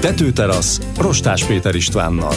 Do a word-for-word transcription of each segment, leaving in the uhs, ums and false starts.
Tetőterasz Rostás Péter Istvánnal.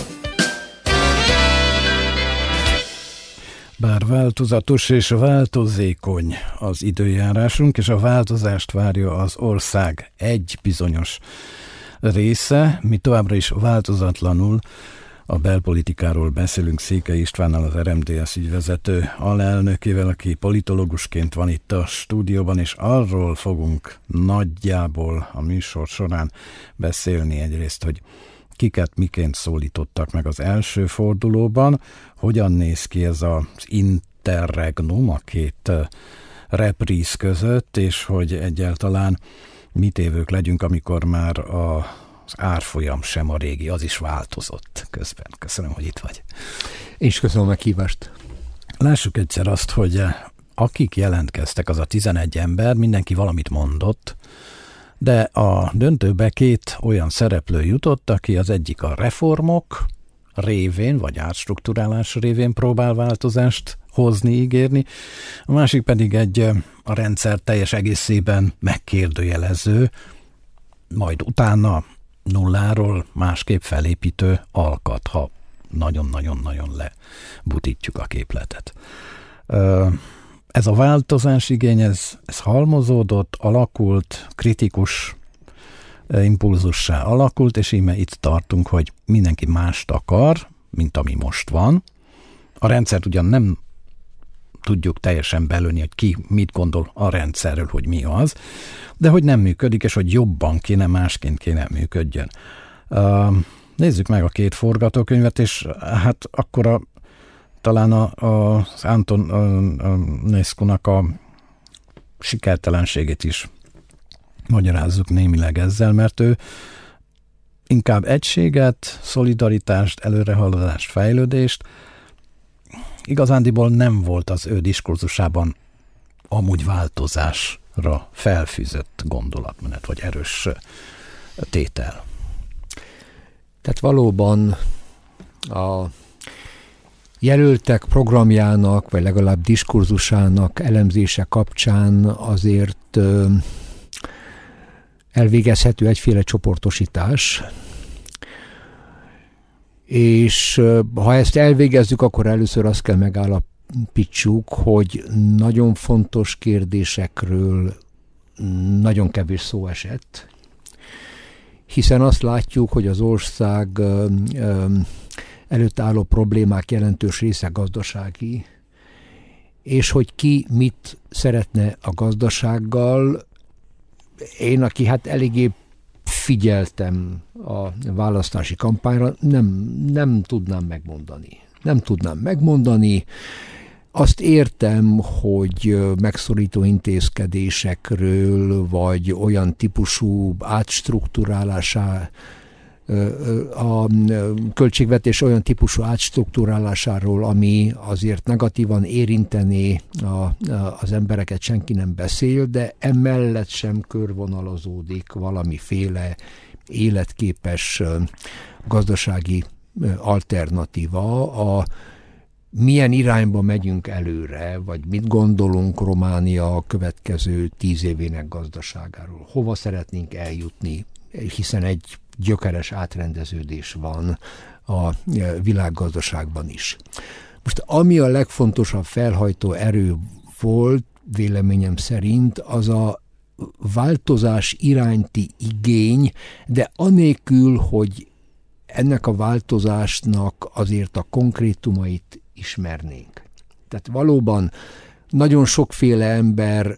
Bár változatos és változékony az időjárásunk, és a változást várja az ország egy bizonyos része, mi továbbra is változatlanul a belpolitikáról beszélünk Székely Istvánnal, az er em dé es ügyvezető alelnökével, aki politológusként van itt a stúdióban, és arról fogunk nagyjából a műsor során beszélni egyrészt, hogy kiket miként szólítottak meg az első fordulóban, hogyan néz ki ez az interregnum a két repríz között, és hogy egyáltalán mit évők legyünk, amikor már a az árfolyam sem a régi, az is változott közben. Köszönöm, hogy itt vagy. Én is köszönöm a meghívást. Lássuk egyszer azt, hogy akik jelentkeztek, az a tizenegy ember, mindenki valamit mondott, de a döntőbe két olyan szereplő jutott, aki az egyik a reformok révén, vagy átstruktúrálás révén próbál változást hozni, ígérni, a másik pedig egy a rendszer teljes egészében megkérdőjelező, majd utána nulláról másképp felépítő alkat, ha nagyon-nagyon-nagyon lebutítjuk a képletet. Ez a változás igény, ez, ez halmozódott, alakult, kritikus impulzussá alakult, és íme itt tartunk, hogy mindenki mást akar, mint ami most van. A rendszert ugyan nem tudjuk teljesen belőni, hogy ki mit gondol a rendszerről, hogy mi az, de hogy nem működik, és hogy jobban kéne, másként kéne működjön. Uh, nézzük meg a két forgatókönyvet, és hát akkor a, talán a, a, az Anton Nescu-nak a sikertelenségét is magyarázzuk némileg ezzel, mert ő inkább egységet, szolidaritást, előrehaladást, fejlődést, igazándiból nem volt az ő diskurzusában amúgy változásra felfűzött gondolatmenet, vagy erős tétel. Tehát valóban a jelöltek programjának, vagy legalább diskurzusának elemzése kapcsán azért elvégezhető egyféle csoportosítás, és ha ezt elvégezzük, akkor először azt kell megállapítsuk, hogy nagyon fontos kérdésekről nagyon kevés szó esett, hiszen azt látjuk, hogy az ország előtt álló problémák jelentős része gazdasági, és hogy ki mit szeretne a gazdasággal. Én, aki hát eléggé figyeltem a választási kampányra, nem, nem tudnám megmondani. Nem tudnám megmondani. Azt értem, hogy megszorító intézkedésekről, vagy olyan típusú átstruktúrálásá, a költségvetés olyan típusú átstruktúrálásáról, ami azért negatívan érintené a, a, az embereket, senki nem beszél, de emellett sem körvonalazódik valamiféle életképes gazdasági alternatíva. A milyen irányba megyünk előre, vagy mit gondolunk Románia a következő tíz évének gazdaságáról, hova szeretnénk eljutni, hiszen egy gyökeres átrendeződés van a világgazdaságban is. Most ami a legfontosabb felhajtó erő volt, véleményem szerint, az a változás iránti igény, de anélkül, hogy ennek a változásnak azért a konkrétumait ismernénk. Tehát valóban nagyon sokféle ember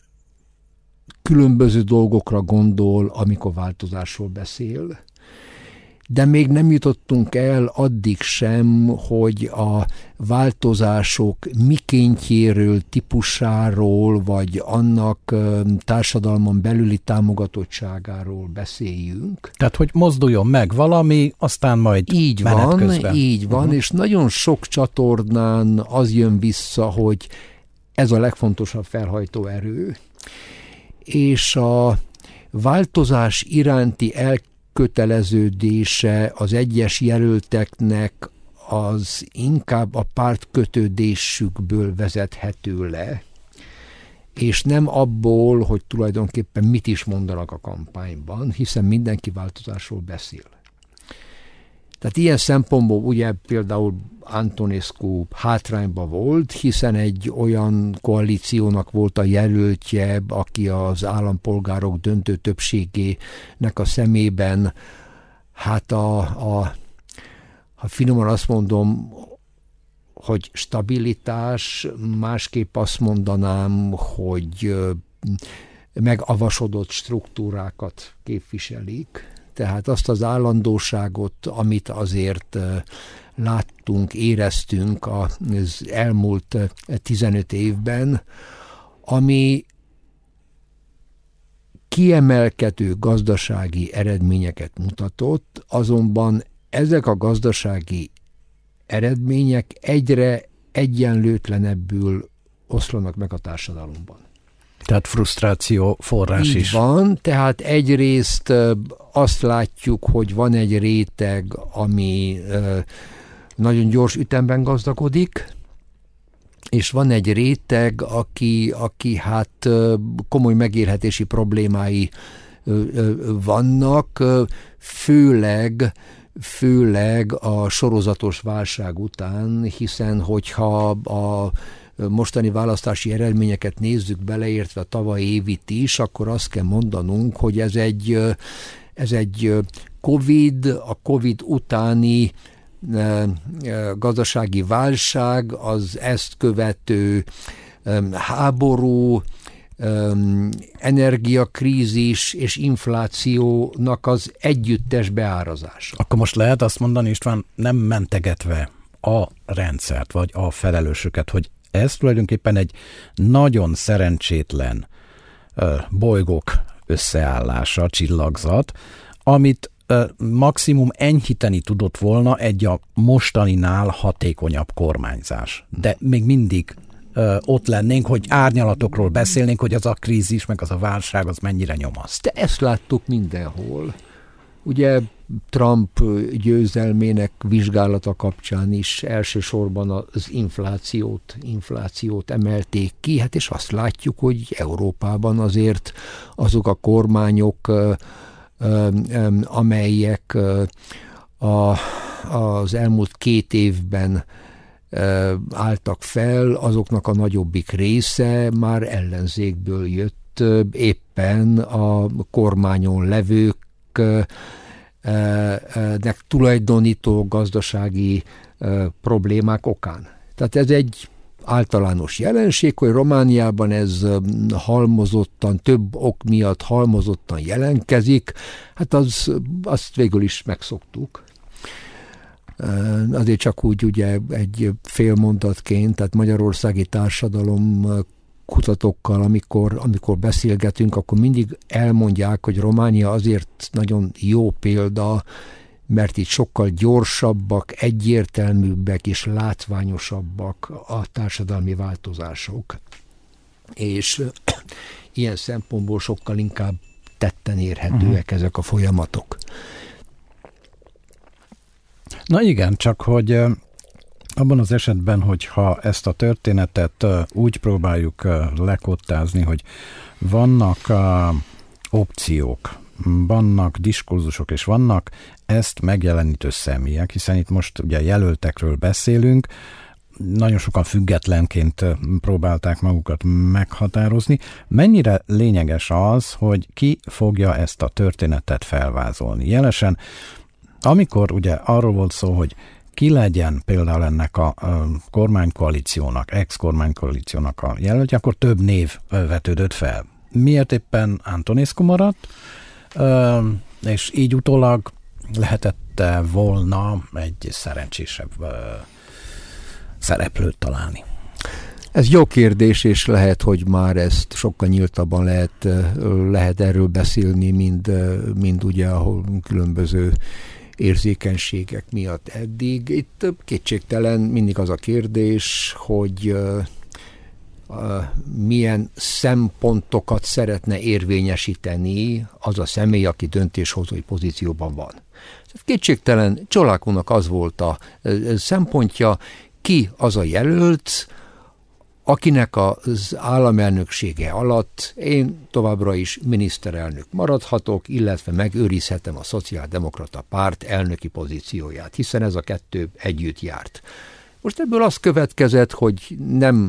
különböző dolgokra gondol, amikor változásról beszél, de még nem jutottunk el addig sem, hogy a változások mikéntjéről, típusáról, vagy annak társadalmon belüli támogatottságáról beszéljünk. Tehát, hogy mozduljon meg valami, aztán majd így menet van, közben. Így van, uh-huh. És nagyon sok csatornán az jön vissza, hogy ez a legfontosabb felhajtó erő, és a változás iránti elköteleződése az egyes jelölteknek az inkább a pártkötődésükből vezethető le, és nem abból, hogy tulajdonképpen mit is mondanak a kampányban, hiszen mindenki változásról beszél. Tehát ilyen szempontból ugye például Antonescu hátrányban volt, hiszen egy olyan koalíciónak volt a jelöltje, aki az állampolgárok döntő többségének a szemében, hát a, a ha finoman azt mondom, hogy stabilitás, másképp azt mondanám, hogy megavasodott struktúrákat képviselik. Tehát azt az állandóságot, amit azért láttunk, éreztünk az elmúlt tizenöt évben, ami kiemelkedő gazdasági eredményeket mutatott, azonban ezek a gazdasági eredmények egyre egyenlőtlenebbül oszlanak meg a társadalomban. Tehát frusztráció forrás Így is. van, tehát egyrészt azt látjuk, hogy van egy réteg, ami nagyon gyors ütemben gazdagodik, és van egy réteg, aki, aki hát komoly megélhetési problémái vannak, főleg főleg a sorozatos válság után, hiszen hogyha a mostani választási eredményeket nézzük, beleértve a tavalyi évit is, akkor azt kell mondanunk, hogy ez egy, ez egy Covid, a Covid utáni gazdasági válság, az ezt követő háború, energiakrízis és inflációnak az együttes beárazása. Akkor most lehet azt mondani, István, nem mentegetve a rendszert, vagy a felelősöket, hogy ez tulajdonképpen egy nagyon szerencsétlen uh, bolygók összeállása, csillagzat, amit uh, maximum enyhíteni tudott volna egy a mostaninál hatékonyabb kormányzás. De még mindig uh, ott lennénk, hogy árnyalatokról beszélnénk, hogy az a krízis, meg az a válság, az mennyire nyomaszt. De ezt láttuk mindenhol. Ugye Trump győzelmének vizsgálata kapcsán is elsősorban az inflációt, inflációt emelték ki, hát és azt látjuk, hogy Európában azért azok a kormányok, amelyek a, az elmúlt két évben álltak fel, azoknak a nagyobbik része már ellenzékből jött, éppen a kormányon levők nek tulajdonító gazdasági problémák okán. Tehát ez egy általános jelenség, hogy Romániában ez halmozottan, több ok miatt halmozottan jelenkezik, hát az, azt végül is megszoktuk. Azért csak úgy ugye egy félmondatként, tehát magyarországi társadalom kutatókkal, amikor, amikor beszélgetünk, akkor mindig elmondják, hogy Románia azért nagyon jó példa, mert itt sokkal gyorsabbak, egyértelműbbek és látványosabbak a társadalmi változások. És ilyen szempontból sokkal inkább tetten érhetőek uh-huh. ezek a folyamatok. Na igen, csak hogy abban az esetben, hogyha ezt a történetet úgy próbáljuk lekottázni, hogy vannak opciók, vannak diskurzusok, és vannak ezt megjelenítő személyek, hiszen itt most ugye jelöltekről beszélünk, nagyon sokan függetlenként próbálták magukat meghatározni. Mennyire lényeges az, hogy ki fogja ezt a történetet felvázolni? Jelesen, amikor ugye arról volt szó, hogy ki legyen például ennek a kormánykoalíciónak, ex-kormánykoalíciónak a jelöltje, akkor több név vetődött fel. Miért éppen Antonescu maradt, és így utólag lehetett volna egy szerencsésebb szereplőt találni? Ez jó kérdés, és lehet, hogy már ezt sokkal nyíltabban lehet, lehet erről beszélni, mint, mint ugye, ahol különböző érzékenységek miatt eddig. Itt kétségtelen mindig az a kérdés, hogy uh, uh, milyen szempontokat szeretne érvényesíteni az a személy, aki döntéshozói pozícióban van. Kétségtelen Csolakunnak az volt a uh, szempontja, ki az a jelölt, akinek az államelnöksége alatt én továbbra is miniszterelnök maradhatok, illetve megőrizhetem a Szociáldemokrata Párt elnöki pozícióját, hiszen ez a kettő együtt járt. Most ebből az következett, hogy nem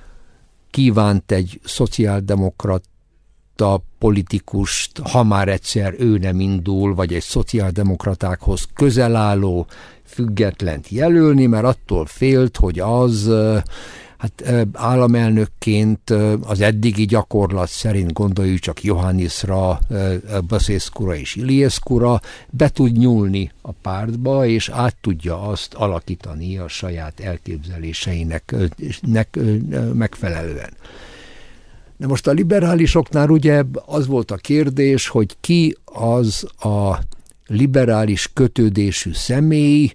kívánt egy szociáldemokrata politikust, ha már egyszer ő nem indul, vagy egy szociáldemokratákhoz közel álló függetlent jelölni, mert attól félt, hogy az hát államelnökként az eddigi gyakorlat szerint, gondoljuk csak Iohannisra, Basescura és Iliescura, be tud nyúlni a pártba, és át tudja azt alakítani a saját elképzeléseinek nek, megfelelően. De most a liberálisoknál ugye az volt a kérdés, hogy ki az a liberális kötődésű személy,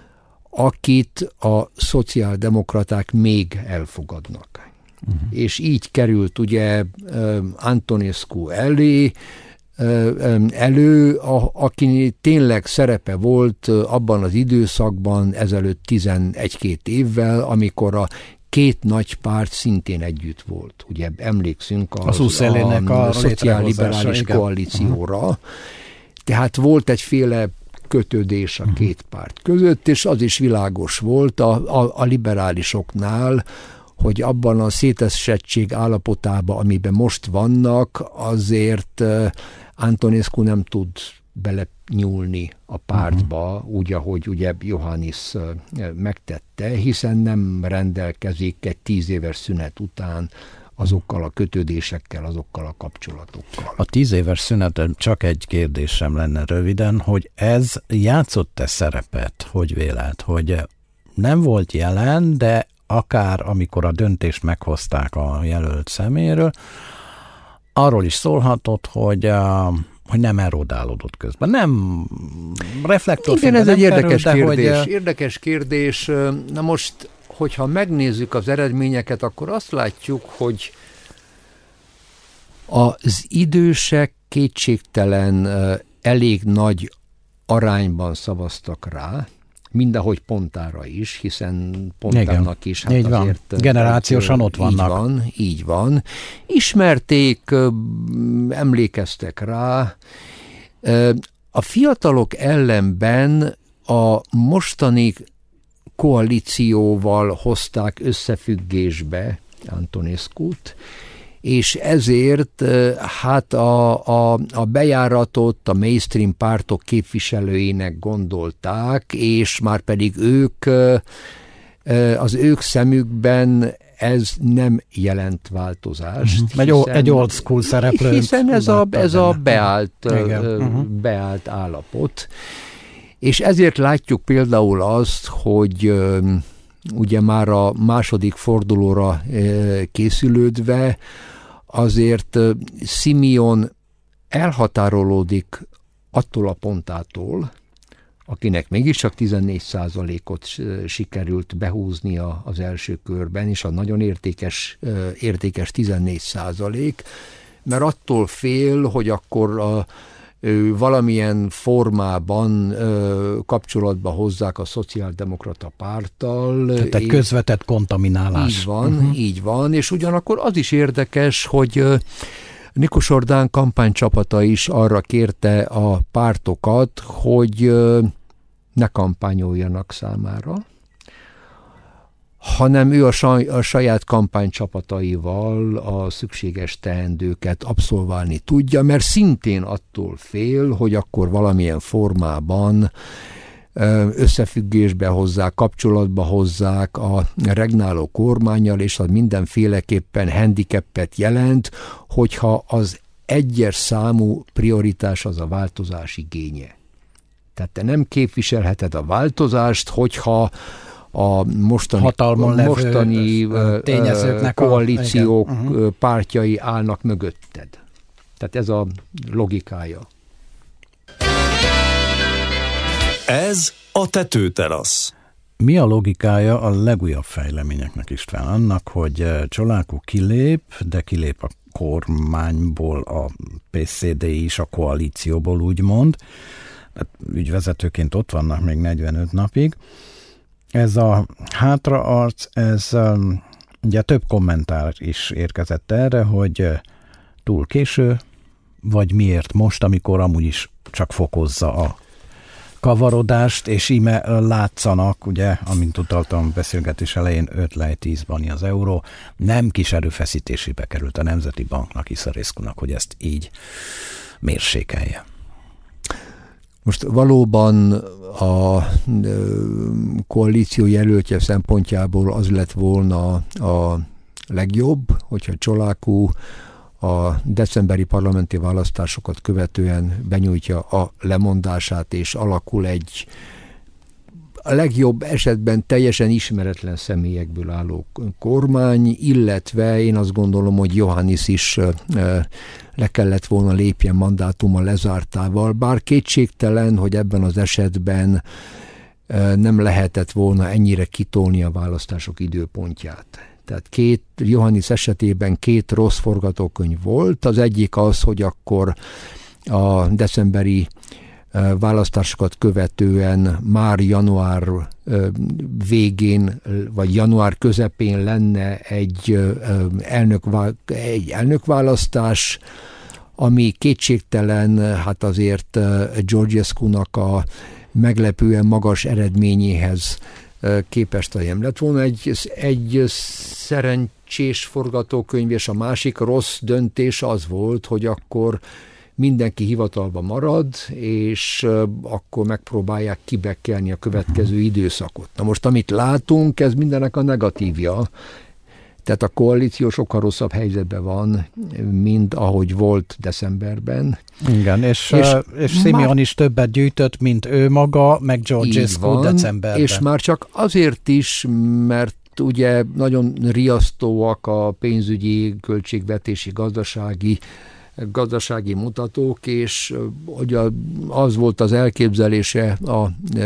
akit a szociáldemokraták még elfogadnak. Uh-huh. És így került ugye Antonescu elé, elő, a, aki tényleg szerepe volt abban az időszakban, ezelőtt tizenegy-két évvel, amikor a két nagy párt szintén együtt volt. Ugye emlékszünk az, az a, a, a szociálliberális koalícióra. Uh-huh. Tehát volt egyféle kötődés a két párt között, és az is világos volt a, a, a liberálisoknál, hogy abban a szétesettség állapotában, amiben most vannak, azért Antonescu nem tud belenyúlni a pártba, uh-huh. úgy, ahogy ugye Iohannis megtette, hiszen nem rendelkezik egy tíz éves szünet után azokkal a kötődésekkel, azokkal a kapcsolatokkal. A tíz éves szünetem csak egy kérdésem lenne röviden, hogy ez játszott-e szerepet, hogy véled, hogy nem volt jelen, de akár amikor a döntést meghozták a jelölt szeméről, arról is szólhatott, hogy, hogy nem erodálódott közben. Nem reflektorfényben. Igen, ez egy érdekes kerül, kérdés. Hogy... Érdekes kérdés. Na most, hogyha megnézzük az eredményeket, akkor azt látjuk, hogy az idősek kétségtelen elég nagy arányban szavaztak rá, mindahogy Pontára is, hiszen Pontának is hát így azért... Van. Generációsan ott vannak. Így van, így van. Ismerték, emlékeztek rá. A fiatalok ellenben a mostani koalícióval hozták összefüggésbe Antonescut, és ezért hát a, a, a bejáratot a mainstream pártok képviselőinek gondolták, és már pedig ők, az ők szemükben ez nem jelent változást. Uh-huh. Hiszen, egy old school szereplőt. Hiszen ez a, ez a beállt, uh-huh. beállt állapot. És ezért látjuk például azt, hogy ugye már a második fordulóra készülődve azért Simeon elhatárolódik attól a Pontától, akinek mégiscsak tizennégy százalékot sikerült behúznia az első körben, és a nagyon értékes, értékes tizennégy százalék, mert attól fél, hogy akkor a valamilyen formában ö, kapcsolatba hozzák a Szociáldemokrata Párttal. Tehát egy közvetett kontaminálás. Így van, uh-huh. így van, és ugyanakkor az is érdekes, hogy ö, Nikos Orbán kampánycsapata is arra kérte a pártokat, hogy ö, ne kampányoljanak számára, hanem ő a, saj, a saját kampánycsapataival a szükséges teendőket abszolválni tudja, mert szintén attól fél, hogy akkor valamilyen formában összefüggésbe hozzák, kapcsolatba hozzák a regnáló kormánnyal, és az mindenféleképpen handicapet jelent, hogyha az egyes számú prioritás az a változás igénye. Tehát te nem képviselheted a változást, hogyha a mostani, hatalmon mostani tényezőknek koalíciók a, uh-huh. pártjai állnak mögötted. Tehát ez a logikája. Ez a Tetőterasz. Mi a logikája a legújabb fejleményeknek, István? Annak, hogy Csolákó kilép, de kilép a kormányból, a pé cé dé is a koalícióból úgymond. Ügyvezetőként ott vannak még negyvenöt napig. Ez a hátraarc, ez um, Ugye több kommentár is érkezett erre, hogy túl késő, vagy miért most, amikor amúgy is csak fokozza a kavarodást, és íme látszanak, ugye, amint utaltam beszélgetés elején, öt lej tíz bani az euró, nem kis erőfeszítésébe került a Nemzeti Banknak, Iszariszkunak, hogy ezt így mérsékelje. Most valóban a koalíció jelöltje szempontjából az lett volna a legjobb, hogyha Csolákú a decemberi parlamenti választásokat követően benyújtja a lemondását, és alakul egy a legjobb esetben teljesen ismeretlen személyekből álló kormány, illetve én azt gondolom, hogy Iohannis is le kellett volna lépjen mandátuma lezártával, bár kétségtelen, hogy ebben az esetben nem lehetett volna ennyire kitolni a választások időpontját. Tehát két, Iohannis esetében két rossz forgatókönyv volt. Az egyik az, hogy akkor a decemberi választásokat követően már január végén, vagy január közepén lenne egy, elnök, egy elnökválasztás, ami kétségtelen, hát azért Georgescu-nak a meglepően magas eredményéhez képest nem lett volna egy, egy szerencsés forgatókönyv, és a másik rossz döntés az volt, hogy akkor mindenki hivatalba marad, és akkor megpróbálják kibekkelni a következő időszakot. Na most, amit látunk, ez mindennek a negatívja. Tehát a koalíció sokkal rosszabb helyzetben van, mint ahogy volt decemberben. Igen, és, és, és Simeon már is többet gyűjtött, mint ő maga, meg Georgescu decemberben. És már csak azért is, mert ugye nagyon riasztóak a pénzügyi, költségvetési, gazdasági gazdasági mutatók, és ugye az volt az elképzelése a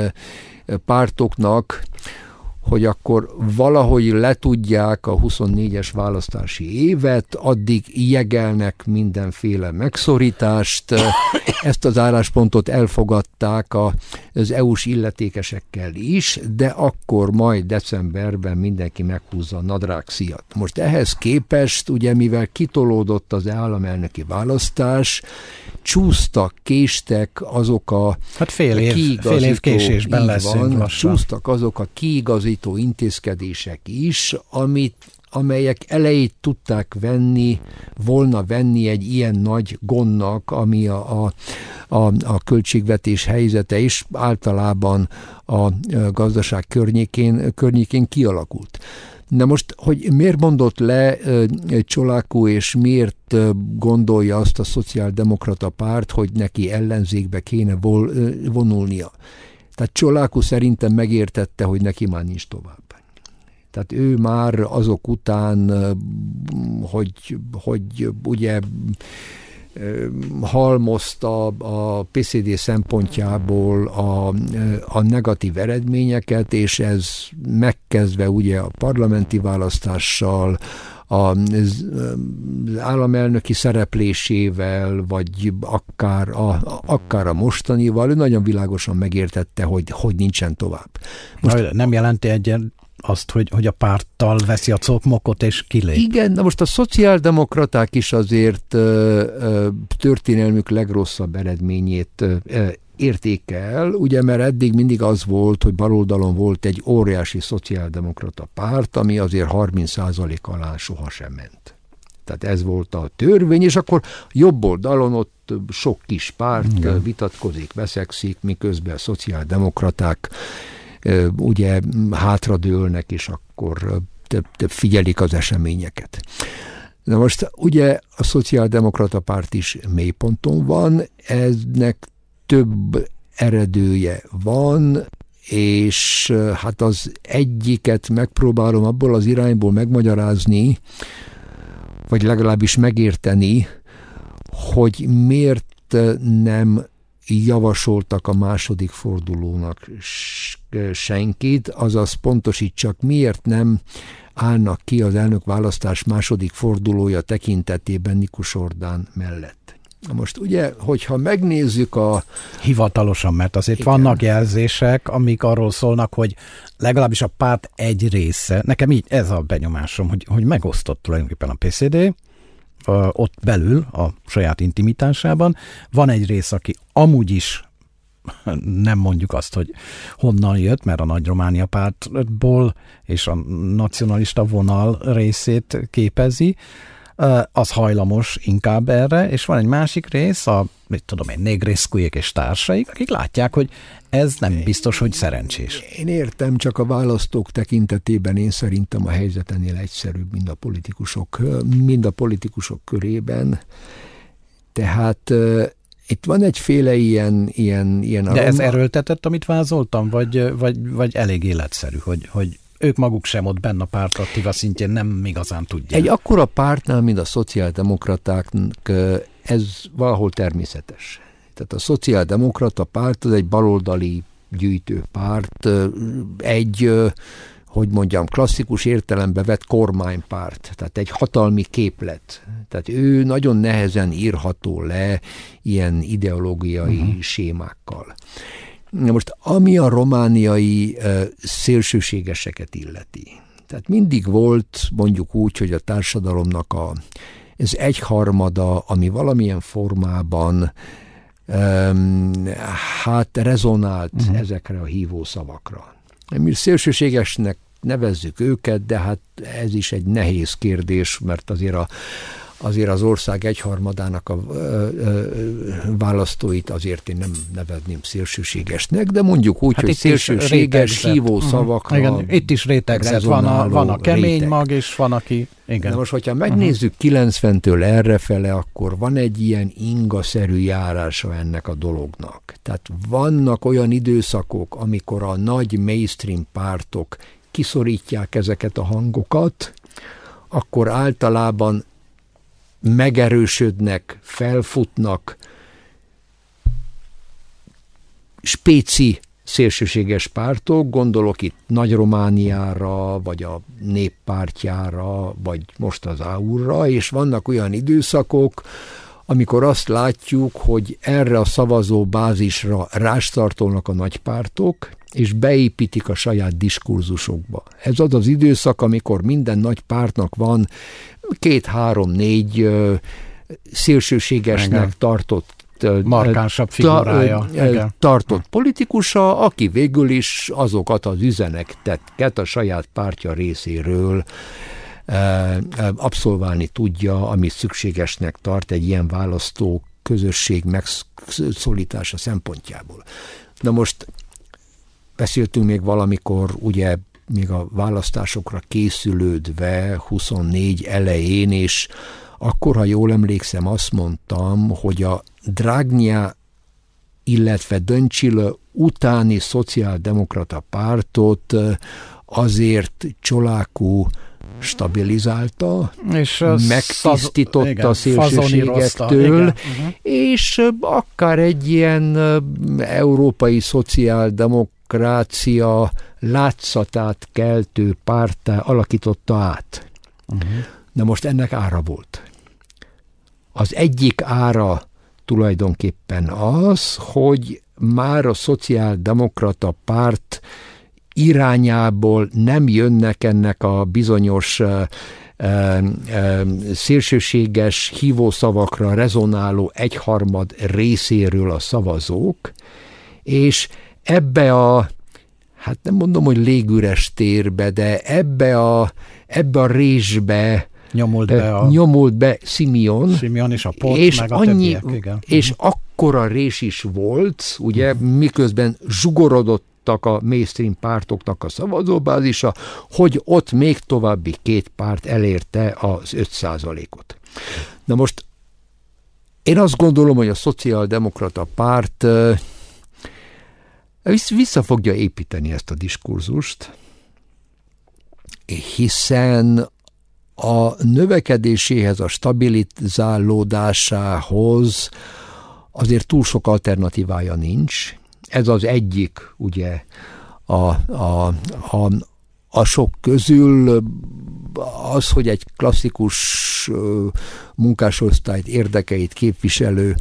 pártoknak, hogy akkor valahogy letudják a huszonnégyes választási évet, addig jegelnek mindenféle megszorítást. Ezt az álláspontot elfogadták az é u-s illetékesekkel is, de akkor majd decemberben mindenki meghúzza a nadrágszíjat. Most ehhez képest, ugye mivel kitolódott az államelnöki választás, csúsztak, késtek azok a hát fél év, fél év késésben leszünk lassan. Csúsztak azok a kiigazító intézkedések is, amit, amelyek elejét tudták venni, volna venni egy ilyen nagy gondnak, ami a, a, a, a költségvetés helyzete is általában a gazdaság környékén, környékén kialakult. Na most, hogy miért mondott le Csolákú, és miért gondolja azt a szociáldemokrata párt, hogy neki ellenzékbe kéne vonulnia? Tehát Csolákú szerintem megértette, hogy neki már nincs tovább. Tehát ő már azok után, hogy, hogy ugye halmozta a pé cé dé szempontjából a, a negatív eredményeket, és ez megkezdve ugye a parlamenti választással, az államelnöki szereplésével, vagy akár a, akár a mostanival, ő nagyon világosan megértette, hogy, hogy nincsen tovább. Most nem jelenti egyen azt, hogy, hogy a párttal veszi a cokmokot és kilép. Igen, na most a szociáldemokraták is azért ö, ö, történelmük legrosszabb eredményét ö, értékel, ugye, mert eddig mindig az volt, hogy baloldalon volt egy óriási szociáldemokrata párt, ami azért harminc százalék alá sohasem ment. Tehát ez volt a törvény, és akkor jobb oldalon ott sok kis párt igen, vitatkozik, veszekszik, miközben a szociáldemokraták ugye hátradőlnek, és akkor több, több figyelik az eseményeket. Na most ugye a szociáldemokrata párt is mélyponton van, eznek több eredője van, és hát az egyiket megpróbálom abból az irányból megmagyarázni, vagy legalábbis megérteni, hogy miért nem javasoltak a második fordulónak senkit, azaz pontosítsak, miért nem állnak ki az elnökválasztás második fordulója tekintetében Nikus Orbán mellett. Most ugye, hogyha megnézzük a... Hivatalosan, mert azért igen. vannak jelzések, amik arról szólnak, hogy legalábbis a párt egy része, nekem így ez a benyomásom, hogy, hogy megosztott tulajdonképpen a pé cé dé, ott belül, a saját intimitásában. Van egy rész, aki amúgy is nem mondjuk azt, hogy honnan jött, mert a Nagy Románia Pártból és a nacionalista vonal részét képezi, az hajlamos inkább erre, és van egy másik rész, a, mit tudom én, Negrescujék és társaik, akik látják, hogy ez nem biztos, hogy szerencsés. Én értem, csak a választók tekintetében én szerintem a helyzet ennél egyszerűbb, mind a politikusok, mind a politikusok körében. Tehát uh, itt van egyféle ilyen... ilyen, ilyen De aroma. Ez erőltetett, amit vázoltam, vagy, vagy, vagy elég életszerű, hogy, hogy ők maguk sem ott benne a pártaktíva szintjén nem igazán tudják. Egy akkora pártnál, mint a szociáldemokratáknak, ez valahol természetes. Tehát a szociáldemokrata párt az egy baloldali gyűjtőpárt, egy, hogy mondjam, klasszikus értelembe vett kormánypárt, tehát egy hatalmi képlet. Tehát ő nagyon nehezen írható le ilyen ideológiai uh-huh. sémákkal. Na most, ami a romániai uh, szélsőségeseket illeti. Tehát mindig volt, mondjuk úgy, hogy a társadalomnak a, ez egyharmada, ami valamilyen formában um, hát rezonált uh-huh. ezekre a hívó szavakra. Mi szélsőségesnek nevezzük őket, de hát ez is egy nehéz kérdés, mert azért a azért az ország egyharmadának a ö, ö, választóit azért én nem nevezném szélsőségesnek, de mondjuk úgy, hát hogy szélsőséges hívó szavakra. Uh-huh. Igen, itt is rétegzett, van a, van a kemény réteg. Mag, és van, aki... Igen. Na most, hogyha megnézzük uh-huh. kilencventől errefele, akkor van egy ilyen ingaszerű járása ennek a dolognak. Tehát vannak olyan időszakok, amikor a nagy mainstream pártok kiszorítják ezeket a hangokat, akkor általában megerősödnek, felfutnak spéci szélsőséges pártok, gondolok itt Nagy-Romániára, vagy a Néppártjára, vagy most az á u-ra, és vannak olyan időszakok, amikor azt látjuk, hogy erre a szavazóbázisra rástartolnak a nagypártok, és beépítik a saját diskurzusokba. Ez az az időszak, amikor minden nagy pártnak van két-három-négy uh, szélsőségesnek igen. tartott markánsabb figurája. Ta, tartott politikusa, aki végül is azokat az üzeneteket a saját pártja részéről uh, abszolválni tudja, amit szükségesnek tart egy ilyen választó közösség megszólítása szempontjából. Na most beszéltünk még valamikor, ugye még a választásokra készülődve huszonnégy elején, és akkor, ha jól emlékszem, azt mondtam, hogy a Dragnea, illetve Dăncilă utáni szociáldemokrata pártot azért Ciolacu stabilizálta, és megtisztította a szélsőségektől, uh-huh. és akár egy ilyen európai szociáldemokrácia látszatát keltő párttá alakította át. Uh-huh. Na most ennek ára volt. Az egyik ára tulajdonképpen az, hogy már a szociáldemokrata párt irányából nem jönnek ennek a bizonyos uh, uh, uh, szélsőséges hívószavakra rezonáló egyharmad részéről a szavazók, és ebbe a, hát nem mondom, hogy légüres térbe, de ebbe a, ebbe a résbe nyomult be, a... nyomult be Simeon, Simeon és a Pot, és meg a annyi, többiek, igen. És uh-huh. akkora rés is volt, ugye, uh-huh. miközben zsugorodott a mainstream pártoknak a szavazóbázisa, hogy ott még további két párt elérte az öt százalékot. Na most én azt gondolom, hogy a szociáldemokrata párt uh, vissza fogja építeni ezt a diskurzust, hiszen a növekedéséhez, a stabilizálódásához azért túl sok alternatívája nincs. Ez az egyik, ugye, a, a, a, a sok közül az, hogy egy klasszikus munkásosztályt, érdekeit képviselő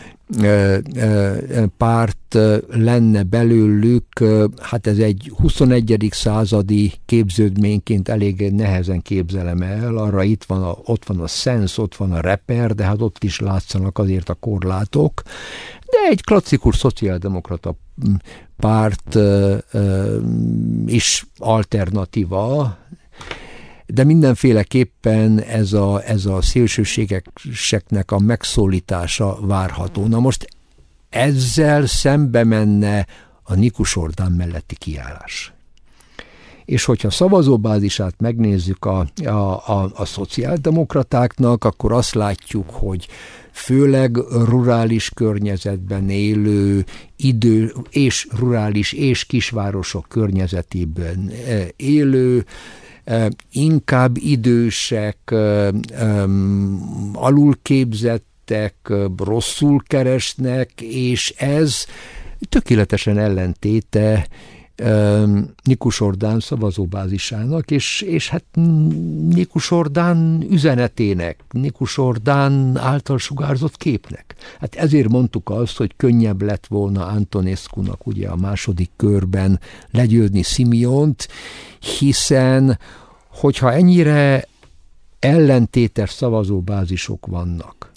párt lenne belőlük, hát ez egy huszonegyedik századi képződményként elég nehezen képzelem el, arra itt van a, ott van a szensz, ott van a reper, de hát ott is látszanak azért a korlátok, de egy klasszikus szociáldemokrata párt is alternatíva, de mindenféleképpen ez a, ez a szélsőségeseknek a megszólítása várható. Na most ezzel szembe menne a Nikus Ordán melletti kiállás. És hogyha szavazóbázisát megnézzük a, a, a, a szociáldemokratáknak, akkor azt látjuk, hogy főleg rurális környezetben élő, idő és rurális és kisvárosok környezetében élő, inkább idősek, alulképzettek, rosszul keresnek, és ez tökéletesen ellentéte Nikus Ordán szavazóbázisának, és, és hát Nikus Ordán üzenetének, Nikus Ordán által sugárzott képnek. Hát ezért mondtuk azt, hogy könnyebb lett volna Antonescu-nak ugye a második körben legyőzni Simiont, hiszen hogyha ennyire ellentétes szavazóbázisok vannak,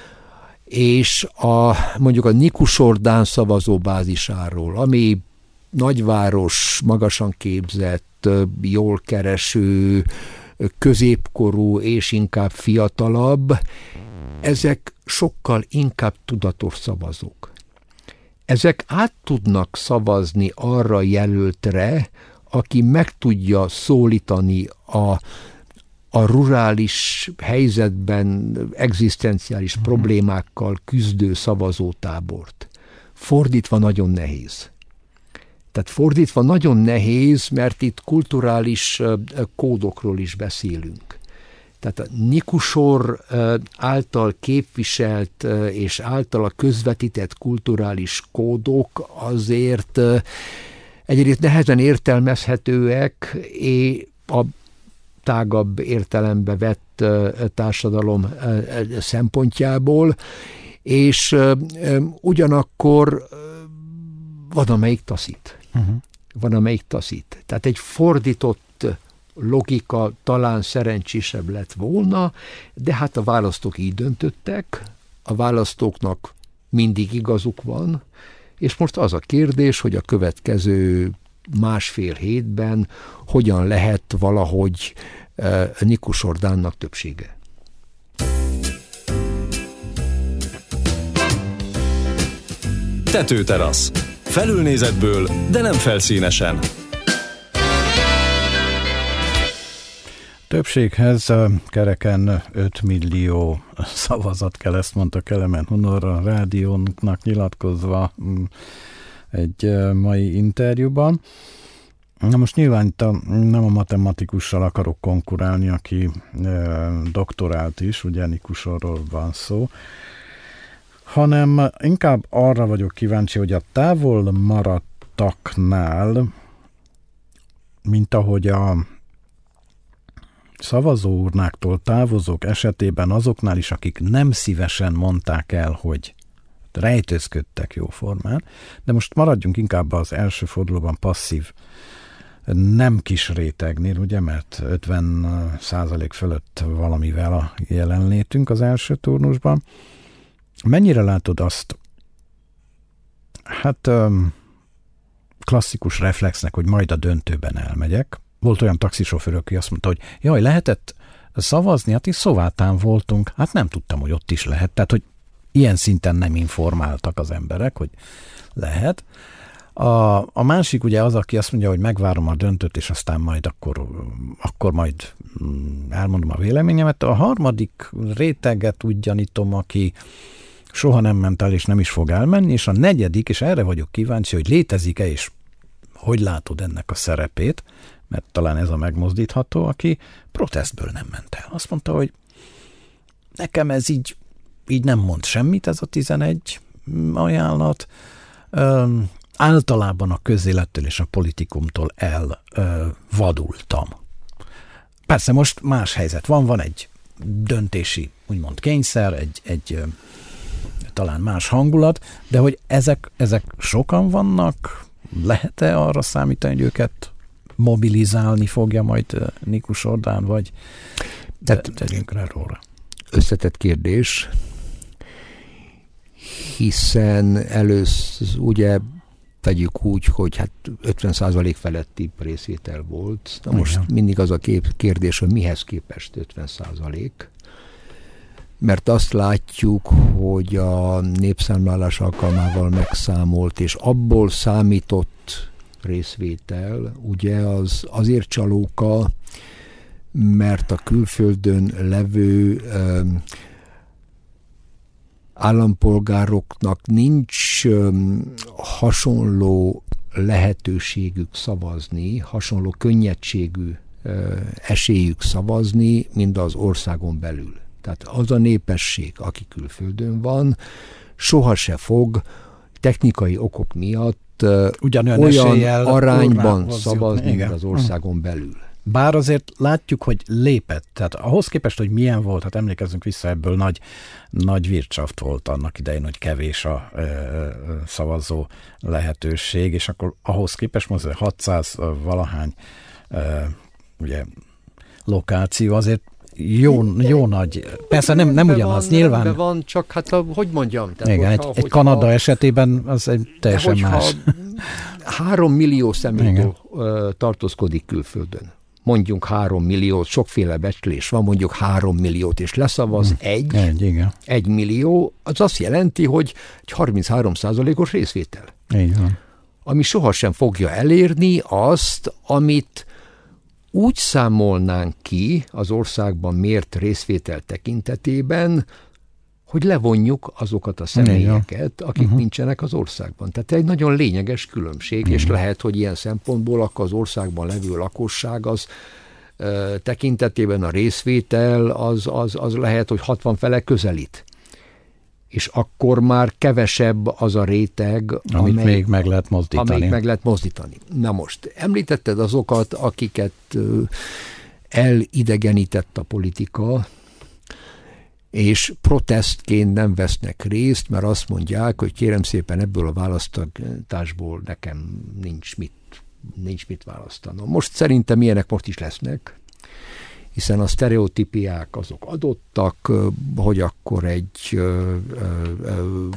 és a, mondjuk a Nikus Ordán szavazóbázisáról, ami nagyváros, magasan képzett, jól kereső, középkorú és inkább fiatalabb, ezek sokkal inkább tudatos szavazók. Ezek át tudnak szavazni arra jelöltre, aki meg tudja szólítani a, a rurális helyzetben egzisztenciális problémákkal küzdő szavazótábort. Fordítva nagyon nehéz. Tehát fordítva nagyon nehéz, mert itt kulturális kódokról is beszélünk. Tehát a Nikusor által képviselt és általa közvetített kulturális kódok azért egyrészt nehezen értelmezhetőek, és a tágabb értelembe vett társadalom szempontjából, és ugyanakkor van, amelyik taszít. Uh-huh. Van, amelyik taszít. Tehát egy fordított logika talán szerencsésebb lett volna, de hát a választók így döntöttek, a választóknak mindig igazuk van, és most az a kérdés, hogy a következő másfél hétben hogyan lehet valahogy uh, Nikus Ordánnak többsége. Tetőterasz. Felülnézetből, de nem felszínesen. Többséghez kereken öt millió szavazat kell, ezt mondta Kelemen Hunor a rádiónknak nyilatkozva egy mai interjúban. Na most nyilván itt a, nem a matematikussal akarok konkurálni, aki e, doktorált is, ugye Nikusorról van szó, hanem inkább arra vagyok kíváncsi, hogy a távol maradtaknál, mint ahogy a szavazóurnáktól távozók esetében azoknál is, akik nem szívesen mondták el, hogy rejtőzködtek jóformán, de most maradjunk inkább az első fordulóban passzív, nem kis rétegnél, ugye, mert ötven százalék fölött valamivel a jelenlétünk az első turnusban. Mennyire látod azt, hát klasszikus reflexnek, hogy majd a döntőben elmegyek. Volt olyan taxisofőr, aki azt mondta, hogy jaj, lehetett szavazni, hát is Szovátán voltunk, hát nem tudtam, hogy ott is lehet. Tehát, hogy ilyen szinten nem informáltak az emberek, hogy lehet. A, a másik ugye az, aki azt mondja, hogy megvárom a döntőt, és aztán majd akkor, akkor majd elmondom a véleményemet. A harmadik réteget úgy gyanítom, aki soha nem ment el, és nem is fog elmenni, és a negyedik, és erre vagyok kíváncsi, hogy létezik-e, és hogy látod ennek a szerepét, mert talán ez a megmozdítható, aki protestből nem ment el. Azt mondta, hogy nekem ez így, így nem mond semmit, ez a tizenegy ajánlat. általában a közélettől és a politikumtól elvadultam. Persze most más helyzet van, van egy döntési, úgymond kényszer, egy, egy talán más hangulat, de hogy ezek, ezek sokan vannak, lehet-e arra számítani, hogy őket mobilizálni fogja majd Nikus Ordán, vagy Tehát tegyünk rá róla? Összetett kérdés, hiszen először ugye tegyük úgy, hogy hát ötven százalék feletti részvétel volt. Na most igen. Mindig az a kép, kérdés, hogy mihez képest ötven százalék. Mert azt látjuk, hogy a népszámlálás alkalmával megszámolt, és abból számított részvétel, ugye az azért csalóka, mert a külföldön levő um, állampolgároknak nincs um, hasonló lehetőségük szavazni, hasonló könnyedségű uh, esélyük szavazni, mint az országon belül. Tehát az a népesség, aki külföldön van, sohasem fog technikai okok miatt uh, Ugyanolyan olyan arányban szavazni, mint az országon belül. Bár azért látjuk, hogy lépett, tehát ahhoz képest, hogy milyen volt, hát emlékezzünk vissza, ebből nagy, nagy vircsaft volt annak idején, hogy kevés a ö, ö, szavazó lehetőség, és akkor ahhoz képest most hatszáz valahány ö, ugye, lokáció azért jó, jó nagy, persze nem, nem ugyanaz, van, nyilván. van, csak hát a, hogy mondjam. Tehát igen, hogyha, egy, egy Kanada esetében az egy teljesen más. Három millió személyből tartózkodik külföldön. Mondjunk három milliót, sokféle becslés van, mondjuk három milliót, és leszavaz hmm. egy, egy, igen. egy millió, az azt jelenti, hogy egy harminchárom százalékos részvétel. Igen. Ami sohasem fogja elérni azt, amit úgy számolnánk ki az országban mért részvétel tekintetében, hogy levonjuk azokat a személyeket, akik uh-huh. nincsenek az országban. Tehát egy nagyon lényeges különbség, uh-huh. és lehet, hogy ilyen szempontból akkor az országban levő lakosság az ö, tekintetében a részvétel az, az, az lehet, hogy hatvan fele közelít. És akkor már kevesebb az a réteg, amit amely, még meg lehet mozdítani. Amelyik meg lehet mozdítani. Na most, említetted azokat, akiket ö, elidegenített a politika, és protestként nem vesznek részt, mert azt mondják, hogy kérem szépen ebből a választásból nekem nincs mit, nincs mit választanom. Most szerintem ilyenek most is lesznek, hiszen a sztereotípiák azok adottak, hogy akkor egy ö, ö, ö,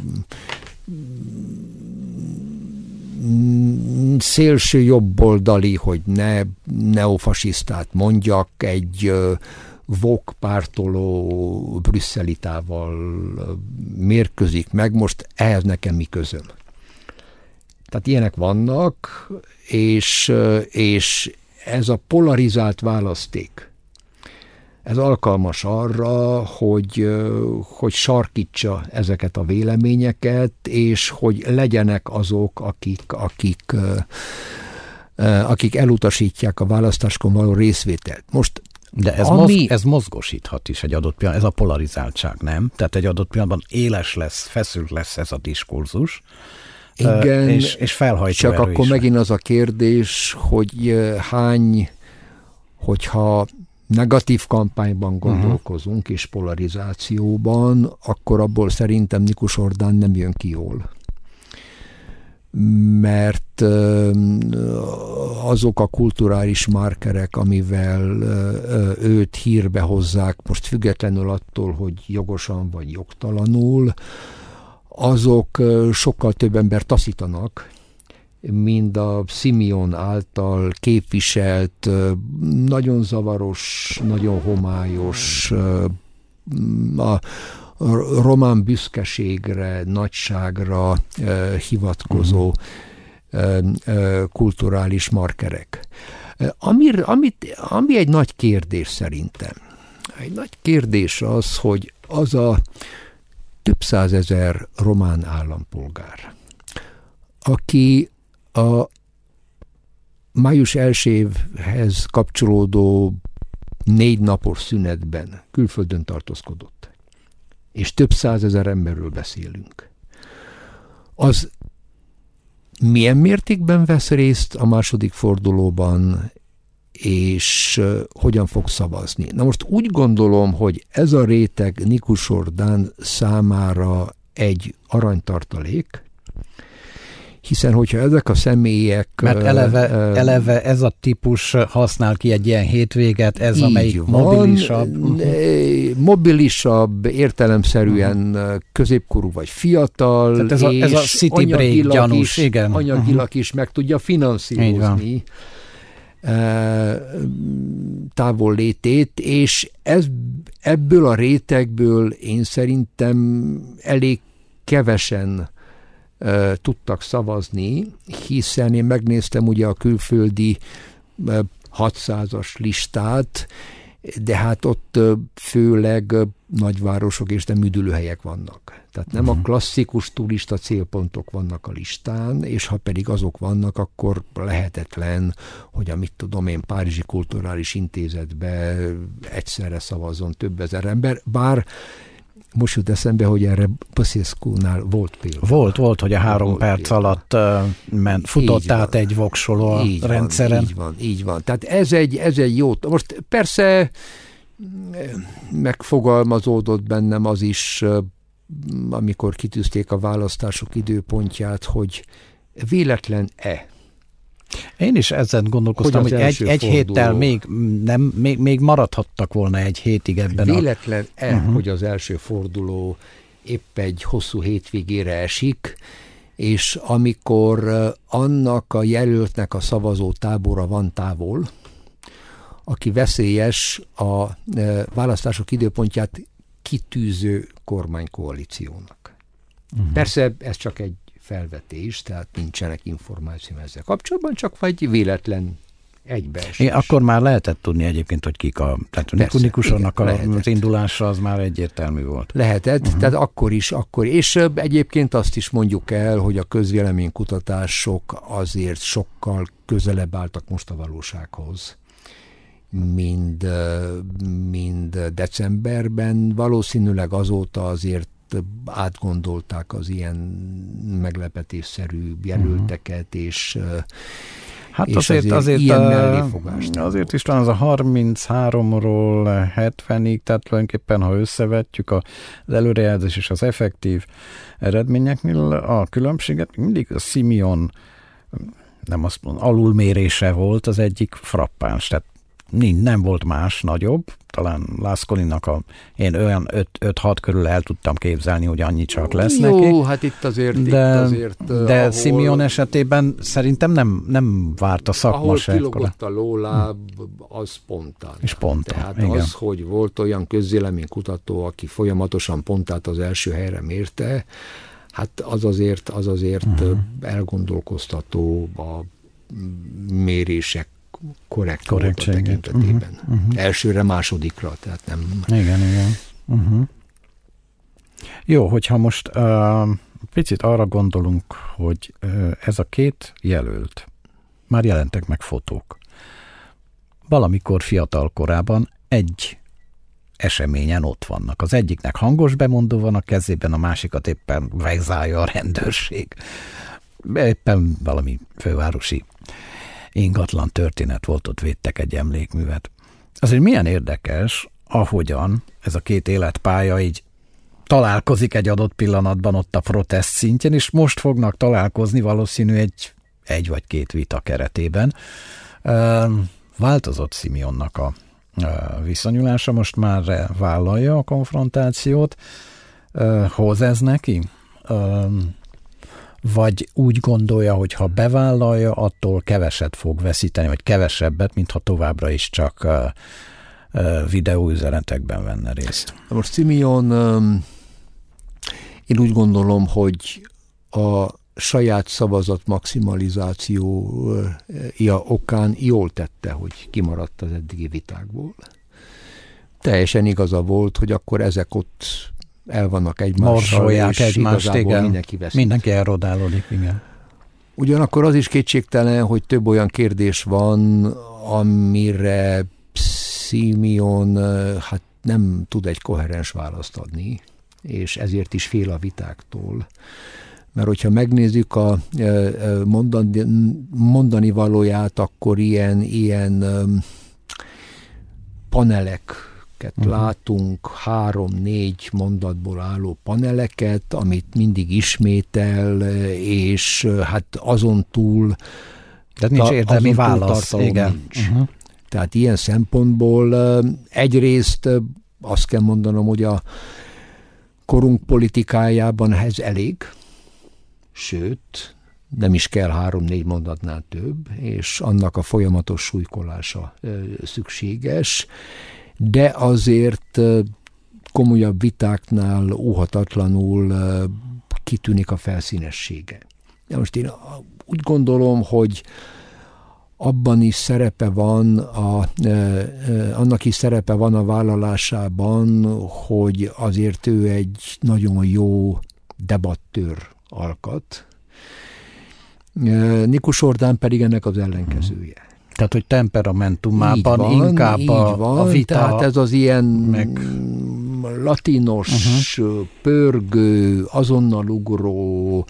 szélső jobboldali, hogy ne neofasisztát mondjak, egy ö, vok pártoló brüsszelitával mérkőzik meg, most ehhez nekem mi közöm. Tehát ilyenek vannak, és, és ez a polarizált választék, ez alkalmas arra, hogy, hogy sarkítsa ezeket a véleményeket, és hogy legyenek azok, akik, akik, akik elutasítják a választáskon való részvételt. Most De ez, Ami... mozg, ez mozgosíthat is egy adott pillanatban, ez a polarizáltság, nem? Tehát egy adott pillanatban éles lesz, feszült lesz ez a diskurzus, igen, és, és felhajtó csak erő akkor is megint az a kérdés, hogy hány, hogyha negatív kampányban gondolkozunk, uh-huh. és polarizációban, akkor abból szerintem Nikus Ordán nem jön ki jól. Mert azok a kulturális markerek, amivel őt hírbe hozzák, most függetlenül attól, hogy jogosan vagy jogtalanul, azok sokkal több ember taszítanak, mint a Simeon által képviselt, nagyon zavaros, nagyon homályos, a román büszkeségre, nagyságra eh, hivatkozó eh, eh, kulturális markerek. Ami, amit, ami egy nagy kérdés szerintem. Egy nagy kérdés az, hogy az a több százezer román állampolgár, aki a május elsejéhez kapcsolódó négy napos szünetben külföldön tartózkodott, és több százezer emberről beszélünk, az milyen mértékben vesz részt a második fordulóban, és hogyan fog szavazni. Na most úgy gondolom, hogy ez a réteg Nikus Ordán számára egy aranytartalék, hiszen hogyha ezek a személyek... Mert eleve, uh, eleve ez a típus használ ki egy ilyen hétvéget, ez amelyik van, mobilisabb. Mobilisabb, értelemszerűen uh-huh. középkorú vagy fiatal, tehát ez a, és ez a city break gyanús, is, igen. anyagilag uh-huh. is meg tudja finanszírozni távol létét, és ez, ebből a rétegből én szerintem elég kevesen uh, tudtak szavazni, hiszen én megnéztem ugye a külföldi uh, hatszázas listát, de hát ott uh, főleg uh, nagyvárosok és nem üdülőhelyek vannak. Tehát nem uh-huh. a klasszikus turista célpontok vannak a listán, és ha pedig azok vannak, akkor lehetetlen, hogy a mit tudom én, Párizsi Kulturális Intézetbe egyszerre szavazzon több ezer ember, bár most jut eszembe, hogy erre Basescu-nál volt példa. Volt, volt, hogy a három volt perc példa. alatt uh, ment, futott így át van. Egy voksoló a így rendszeren. Van, így van, így van. Tehát ez egy, ez egy jó... Most persze megfogalmazódott bennem az is, amikor kitűzték a választások időpontját, hogy véletlen-e? Én is ezen gondolkoztam, hogy, hogy egy, egy héttel még, nem, még, még maradhattak volna egy hétig ebben. Véletlen-e, a... uh-huh. hogy az első forduló épp egy hosszú hétvégére esik, és amikor annak a jelöltnek a szavazó tábora van távol, aki veszélyes a választások időpontját kitűző kormánykoalíciónak. Uh-huh. Persze ez csak egy felvetés, tehát nincsenek információim ezzel kapcsolatban, csak vagy véletlen egybeesés. É, akkor már lehetett tudni egyébként, hogy kik a... Tehát Nikusonnak az indulása az már egyértelmű volt. Lehetett, uh-huh. tehát akkor is, akkor és egyébként azt is mondjuk el, hogy a közvéleménykutatások azért sokkal közelebb álltak most a valósághoz, mind, mind decemberben. Valószínűleg azóta azért átgondolták az ilyen meglepetésszerű jelölteket, uh-huh. és, hát és azért, azért, azért ilyen a, melléfogást. Azért is van az a harmincháromról hetvenig, tehát tulajdonképpen, ha összevetjük az előrejelzés és az effektív eredményeknél a különbséget, mindig a Simeon, nem azt mondom, alulmérése volt az egyik frappáns, tehát nem volt más nagyobb, talán Lasconinak a, én olyan öt-hat körül el tudtam képzelni, hogy annyi csak lesz Jó, neki. Jó, hát itt azért... De, itt azért, de ahol, Simeon esetében szerintem nem, nem várt a szakma ahol se. Ahol kilogott a lóláb, az spontán. És spontán, Tehát igen. az, hogy volt olyan közvéleménykutató, aki folyamatosan pontát az első helyre mérte, hát az azért, az azért uh-huh. elgondolkoztató a mérések korrekt volt a tekintetében. Uh-huh, uh-huh. Elsőre, másodikra, tehát nem... Igen, igen. Uh-huh. Jó, hogyha most uh, picit arra gondolunk, hogy uh, ez a két jelölt, már jelentek meg fotók. Valamikor fiatal korában egy eseményen ott vannak. Az egyiknek hangos bemondó van a kezében, a másikat éppen vegzálja a rendőrség. Éppen valami fővárosi ingatlan történet volt, ott védtek egy emlékművet. Azért milyen érdekes, ahogyan ez a két életpálya így találkozik egy adott pillanatban ott a protest szintjén, és most fognak találkozni valószínű egy, egy vagy két vita keretében. Változott Simeonnak a viszonyulása, most már vállalja a konfrontációt. Hoz ez neki? Vagy úgy gondolja, hogy ha bevállalja, attól keveset fog veszíteni, vagy kevesebbet, mintha továbbra is csak uh, uh, videóüzenetekben venne részt. Most Simeon, um, én úgy gondolom, hogy a saját szavazat maximalizációja okán jól tette, hogy kimaradt az eddigi vitákból. Teljesen igaza volt, hogy akkor ezek ott el vannak egymással, és egymást, igen. mindenki veszít. Mindenki elrodálódik, igen. Ugyanakkor az is kétségtelen, hogy több olyan kérdés van, amire Simeon hát nem tud egy koherens választ adni, és ezért is fél a vitáktól. mert hogyha megnézzük a mondani, mondani valóját, akkor ilyen, ilyen paneleket uh-huh. látunk, három-négy mondatból álló paneleket, amit mindig ismétel, és hát azon túl tehát nincs értelmi válasz. Igen. Nincs. Uh-huh. Tehát ilyen szempontból egyrészt azt kell mondanom, hogy a korunk politikájában ez elég, sőt, nem is kell három-négy mondatnál több, és annak a folyamatos súlykolása szükséges, de azért komolyabb vitáknál óhatatlanul kitűnik a felszínessége. De most én úgy gondolom, hogy abban is szerepe van, a, annak is szerepe van a vállalásában, hogy azért ő egy nagyon jó debattőr alkat. Nikus Ordán pedig ennek az ellenkezője. Tehát, hogy temperamentumában van, inkább a, van, a vita... Tehát ez az ilyen meg... latinos, uh-huh. pörgő, azonnal ugró,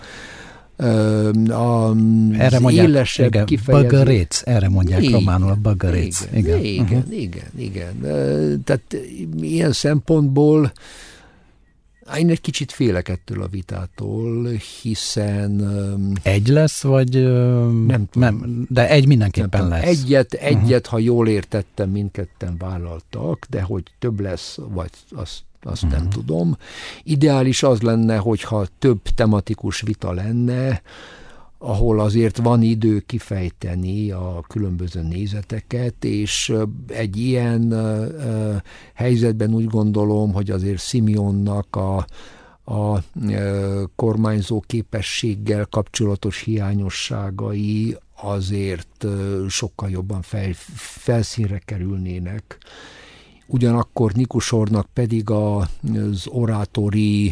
a erre mondják, élesebb igen, kifejezés. Bagaréc, erre mondják igen, románul, a bagaréc. Igen, igen, igen, uh-huh. igen, igen. Tehát ilyen szempontból én egy kicsit félek ettől a vitától, hiszen... Egy lesz, vagy... Nem tudom. Nem, de egy mindenképpen nem lesz. Egyet, egyet uh-huh. ha jól értettem, mindketten vállaltak, de hogy több lesz, vagy azt, azt uh-huh. nem tudom. Ideális az lenne, hogyha több tematikus vita lenne, ahol azért van idő kifejteni a különböző nézeteket, és egy ilyen uh, helyzetben úgy gondolom, hogy azért Simeonnak a, a uh, kormányzó képességgel kapcsolatos hiányosságai azért uh, sokkal jobban fel, felszínre kerülnének. Ugyanakkor Nikusordnak pedig a, az orátori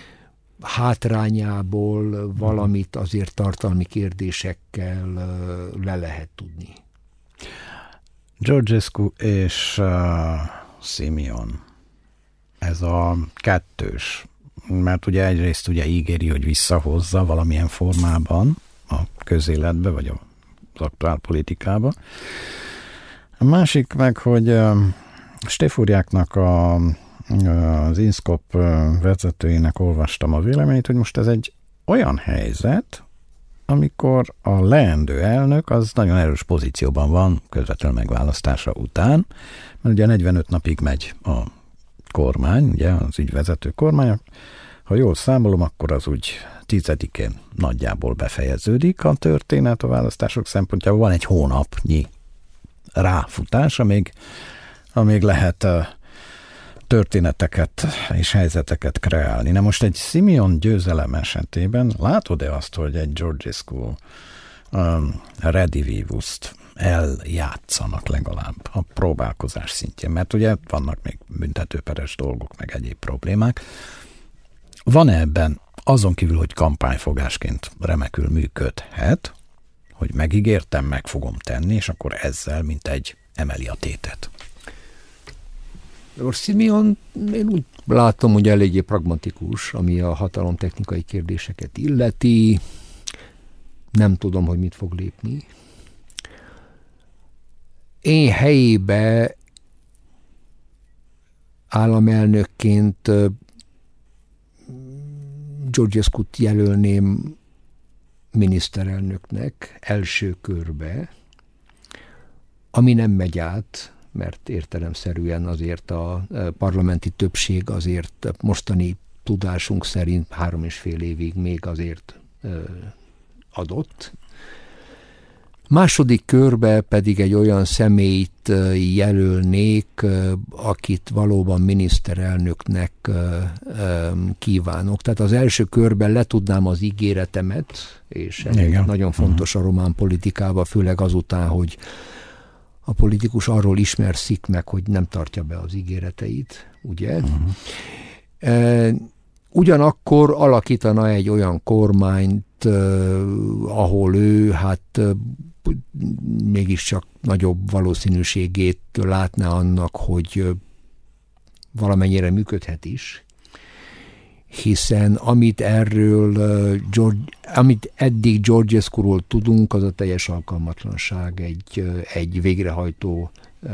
hátrányából valamit azért tartalmi kérdésekkel le lehet tudni. Georgescu és uh, Simeon. Ez a kettős. Mert ugye egyrészt ugye ígéri, hogy visszahozza valamilyen formában a közéletbe, vagy az aktuál politikába. A másik meg, hogy uh, Stefurjáknak a az INSZKOP vezetőjének olvastam a véleményét, hogy most ez egy olyan helyzet, amikor a leendő elnök az nagyon erős pozícióban van közvetlenül megválasztása után, mert ugye negyvenöt napig megy a kormány, ugye az ügyvezető kormány, ha jól számolom, akkor az úgy tizedikén nagyjából befejeződik a történet a választások szempontjából. Van egy hónapnyi ráfutás, amíg, amíg lehet történeteket és helyzeteket kreálni. Na most egy Simeon győzelem esetében látod-e azt, hogy egy Georgescu um, redivivuszt eljátszanak legalább a próbálkozás szintjén, mert ugye vannak még büntetőperes dolgok, meg egyéb problémák. Van-e ebben azon kívül, hogy kampányfogásként remekül működhet, hogy megígértem, meg fogom tenni, és akkor ezzel mint egy emeli a tétet? Most Simeon, én úgy látom, hogy eléggé pragmatikus, ami a hatalomtechnikai kérdéseket illeti. Nem tudom, hogy mit fog lépni. Én helyébe államelnökként Georgescut jelölném miniszterelnöknek első körbe, ami nem megy át, mert értelemszerűen azért a parlamenti többség azért mostani tudásunk szerint három és fél évig még azért adott. Második körbe pedig egy olyan személyt jelölnék, akit valóban miniszterelnöknek kívánok. Tehát az első körben letudnám az ígéretemet, és ez igen. nagyon fontos a román politikában, főleg azután, hogy a politikus arról ismerszik meg, hogy nem tartja be az ígéreteit, ugye? Uh-huh. E, ugyanakkor alakítana egy olyan kormányt, eh, ahol ő hát eh, mégiscsak nagyobb valószínűségét látná annak, hogy eh, valamennyire működhet is. hiszen amit erről, George, amit eddig Georgescu-ról tudunk, az a teljes alkalmatlanság egy, egy végrehajtó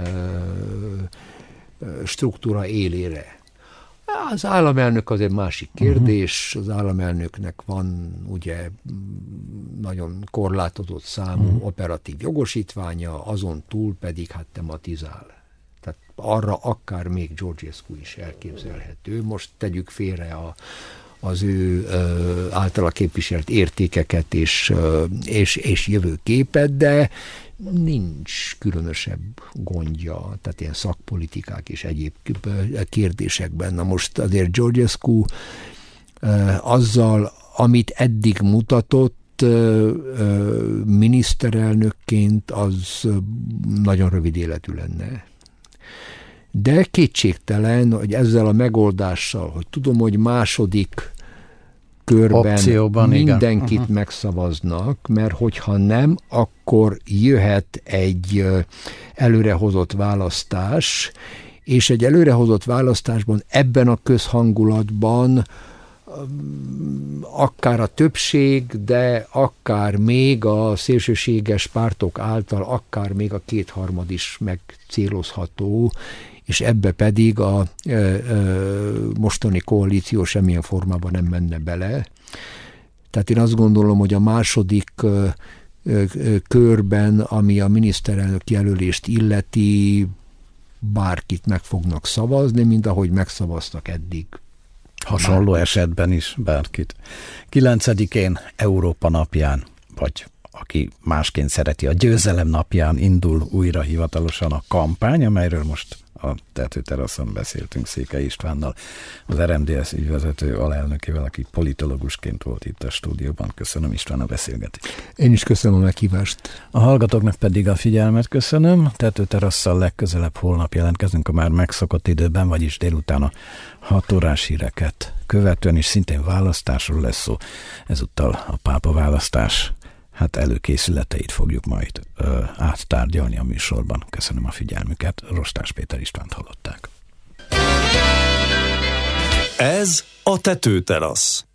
struktúra élére. Az államelnök az egy másik kérdés, az államelnöknek van ugye nagyon korlátozott számú uh-huh. operatív jogosítványa, azon túl pedig hát tematizál. Tehát arra akár még Georgescu is elképzelhető. Most tegyük félre a, az ő ö, általa képviselt értékeket és, ö, és, és jövőképet, de nincs különösebb gondja, tehát ilyen szakpolitikák és egyéb kérdésekben. Na most azért Georgescu azzal, amit eddig mutatott miniszterelnökként, az nagyon rövid életű lenne. De kétségtelen, hogy ezzel a megoldással, hogy tudom, hogy második körben opcióban, mindenkit igen. uh-huh. megszavaznak, mert hogyha nem, akkor jöhet egy előrehozott választás, és egy előrehozott választásban ebben a közhangulatban akár a többség, de akár még a szélsőséges pártok által, akár még a kétharmad is megcélozható, és ebbe pedig a e, e, mostani koalíció semmilyen formában nem menne bele. Tehát én azt gondolom, hogy a második e, e, körben, ami a miniszterelnök jelölést illeti, bárkit meg fognak szavazni, mint ahogy megszavaztak eddig. Hasonló bárkit. Esetben is bárkit. kilencedikén Európa napján, vagy aki másként szereti, a győzelem napján indul újra hivatalosan a kampány, amelyről most a tetőteraszon beszéltünk Székely Istvánnal, az er em dé es ügyvezető alelnökével, aki politológusként volt itt a stúdióban. Köszönöm, István, a beszélgetést. Én is köszönöm a meghívást. A hallgatóknak pedig a figyelmet köszönöm. Tetőterasszal legközelebb holnap jelentkezünk a már megszokott időben, vagyis délután a hat órás híreket követően is szintén választásról lesz szó. Ezúttal a pápa választás hát előkészületeit fogjuk majd ö, áttárgyalni a műsorban. Köszönöm a figyelmüket. Rostás Péter Istvánt hallották. Ez a Tetőterasz.